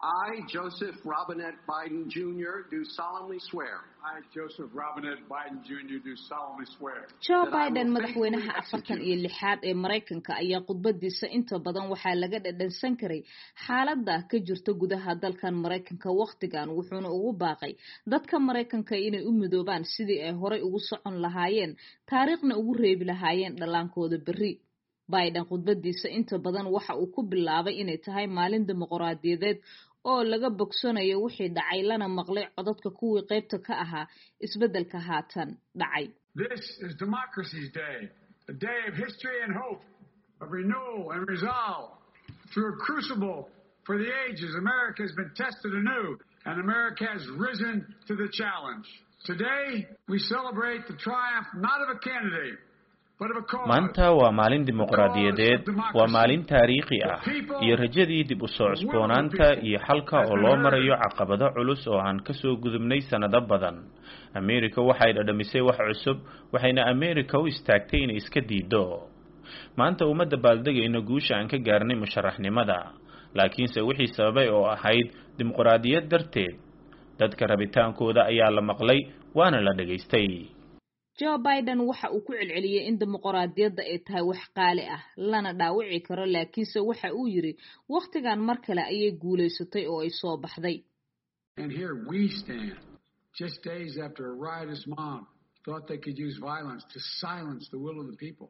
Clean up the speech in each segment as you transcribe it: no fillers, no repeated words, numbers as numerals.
I, Joseph Robinette Biden Jr., do solemnly swear. I, Joseph Robinette Biden Jr., do solemnly swear. Joe Biden madaxweynaha 46 ee Mareykanka ayaa khudbadiisa inta badan waxaa laga dhadhansan karay xaaladda ka jirta gudaha dalkan Mareykanka waqtigan wuxuuna ugu baaqay dadka Mareykanka inay u midoobaan sidii ay horey ugu socon lahaayeen taariikhna ugu reebi lahaayeen dhalankooda berri. Biden khudbadiisa inta badan waxa uu ku bilaabay inay tahay maalin dimuqraadiyadeed oo laga bogsanayo wixii dhacay lana maqlay codadka kuwii qaybta ka ahaa isbedelka haatan dhacay. This is Democracy's Day, a day of history and hope, of renewal and resolve. Through a crucible for the ages, America has been tested anew, and America has risen to the challenge. Today, we celebrate the triumph not of a candidate, maanta waa maalin dimuqraadiyadeed, waa maalin taariikhi ah iyo rajadii dib u soo cusboonaanta iyo xalka oo loo marayo caqabado culus oo aan ka soo gudubnay sanado badan. America waxay dhadhamisay wax cusub, waxayna America u istaagtay inay iska diido. Maanta ummadda baaldegayna guusha aan ka gaarnay musharaxnimada, laakiinse wixii sababay oo ahayd dimuqraadiyad darteed. Dadka rabitaankooda ayaa la maqlay waana la dhageystay. Joe Biden waxa uu ku celceliyay in dimuqraadiyadda ay tahay wax qaali ah lana dhaawici karo, laakiinse waxa uu yiri waqtigan mar kale ayay guuleysatay oo ay soo baxday. And here we stand just days after a riotous mob thought they could use violence to silence the will of the people.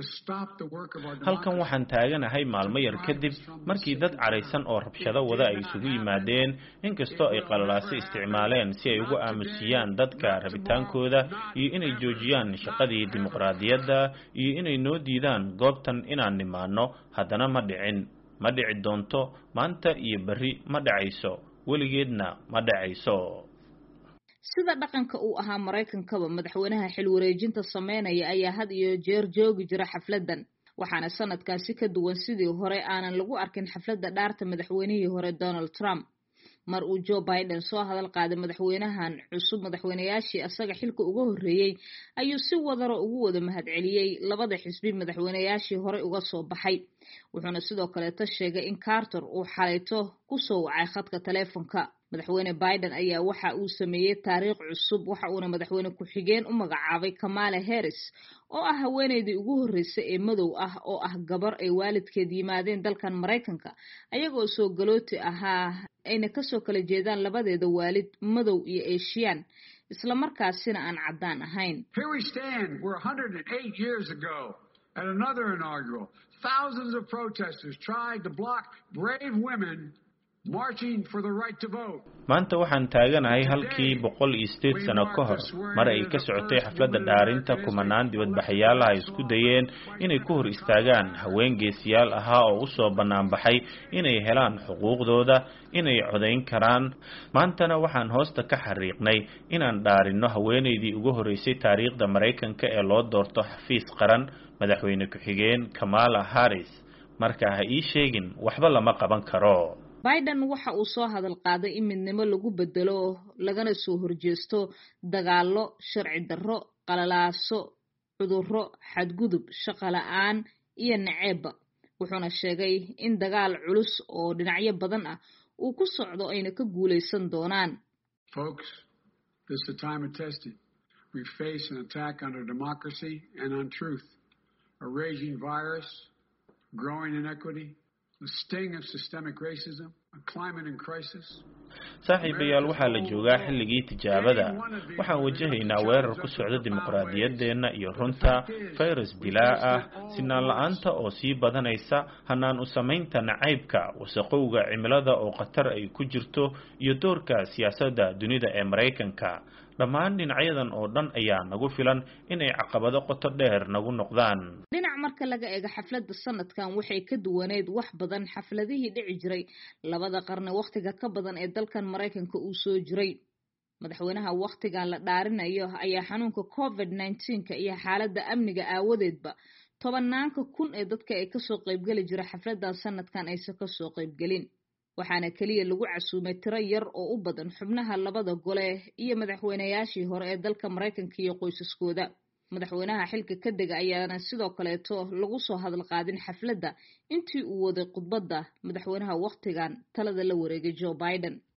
halkan waxaan taaganahay maalmo yar kadib markii dad caraysan oo rabshado wada ay isugu yimaadeen, inkastoo ay qalalaase isticmaaleen si ay ugu aamusiyaan dadka rabitaankooda iyo inay joojiyaan shaqadii dimuqraadiyadda iyo inay noo diidaan goobtan inaan nimaano. Haddana ma dhicin, ma dhici doonto, maanta iyo berri ma dhacayso, weligeedna ma dhacayso. sida dhaqanka uu ahaa Mareykankaba, madaxweynaha xil wareejinta sameynaya ayaa had iyo jeer joogi jira xafladan, waxaana sanadkaasi ka duwan sidii hore aanan lagu arkin xafladda dhaarta madaxweynihii hore Donald Trump. mar uu Joe Biden soo hadal qaaday madaxweynahan cusub madaxweynayaashii asaga xilka uga horeeyay ayuu si wadaro ugu wada mahadceliyay labada xisbi madaxweynayaashii hore uga soo baxay. wuxuuna sidoo kale sheegay in Carter uu xalayto ku soo wacay khadka telefoonka. madaxweyne Biden ayaa waxa uu sameeyay taariikh cusub, waxa uuna madaxweyne ku xigeen u magacaabay Kamala Harris oo ah haweeneydii ugu horeysay ee madow ah oo ah gabar ay waalidkeed yimaadeen dalkan Mareykanka ayagoo soo galooti ahaa ayna ka soo kala jeedaan labadeeda waalid madow iyo Asian isla markaasina aan cadaan ahayn. Here we stand, we're 108 years ago at another inaugural. Thousands of protesters tried to block brave women marching for the right to vote. maanta waxaan taaganahay halkii 108 sano ka hor mar ay ka socotay xafladda dhaarinta kumanaan dibadbaxayaal ah isku dayeen inay ku hor istaagaan haween geesiyaal ahaa oo u soo banaan baxay inay helaan xuquuqdooda, inay codeyn karaan. maantana waxaan hoosta ka xariiqnay inaan dhaarino haweeneydii ugu horeysay taariikhda Mareykanka ee loo doorto xafiis qaran, madaxweyne ku xigeen Kamala Harris. marka ha ii sheegin waxba lama qaban karo. Biden waxa uu soo hadal qaaday in midnimo lagu bedelo lagana soo horjeesto dagaallo, sharci darro, qalalaaso, cudurro, xadgudub, shaqo la'aan iyo naceeb. wuxuuna sheegay in dagaal culus oo dhinacyo badan ah uu ku socdo ayna ka guuleysan doonaan. Folks, this is a time of testing. We face an attack on our democracy and on truth. A raging virus, growing inequity, the sting of systemic racism, a climate in crisis. saaxiibayaal waxaa la joogaa xilligii tijaabada. waxaan wajahaynaa weerar ku socda dimuqraadiyadeena iyo runta, virus dilaa ah, sinaan la'aanta oo sii badanaysa, hanaan u samaynta nacaybka, wasaqowga cimilada oo khatar ay ku jirto iyo doorka siyaasadda dunida ee Mareykanka. dhammaan dhinacyadan oo dhan ayaa nagu filan inay caqabado qoto dheer nagu noqdaan. dhinac marka laga eego xafladda sanadkan waxay ka duwaneed wax badan xafladihii dhici jiray labada qarni waqtiga ka badan ee dalkan Mareykanka uu soo jiray. madaxweynaha waqtigan la dhaarinayo ayaa xanuunka COVID-19 iyo xaaladda amniga aawadeedba tobanaanka kun ee dadka ay ka soo qaybgali jira xafladdan sanadkan aysan ka soo qaybgelin. waxaana kaliya lagu casuumay tiro yar oo u badan xubnaha labada gole iyo madaxweynayaashii hore ee dalka Mareykanka iyo qoysaskooda. madaxweynaha xilka ka dega ayaana sidoo kaleeto lagu soo hadal qaadin xafladda intii uu waday khudbadda madaxweynaha wakhtigan talada la wareegay Joe Biden.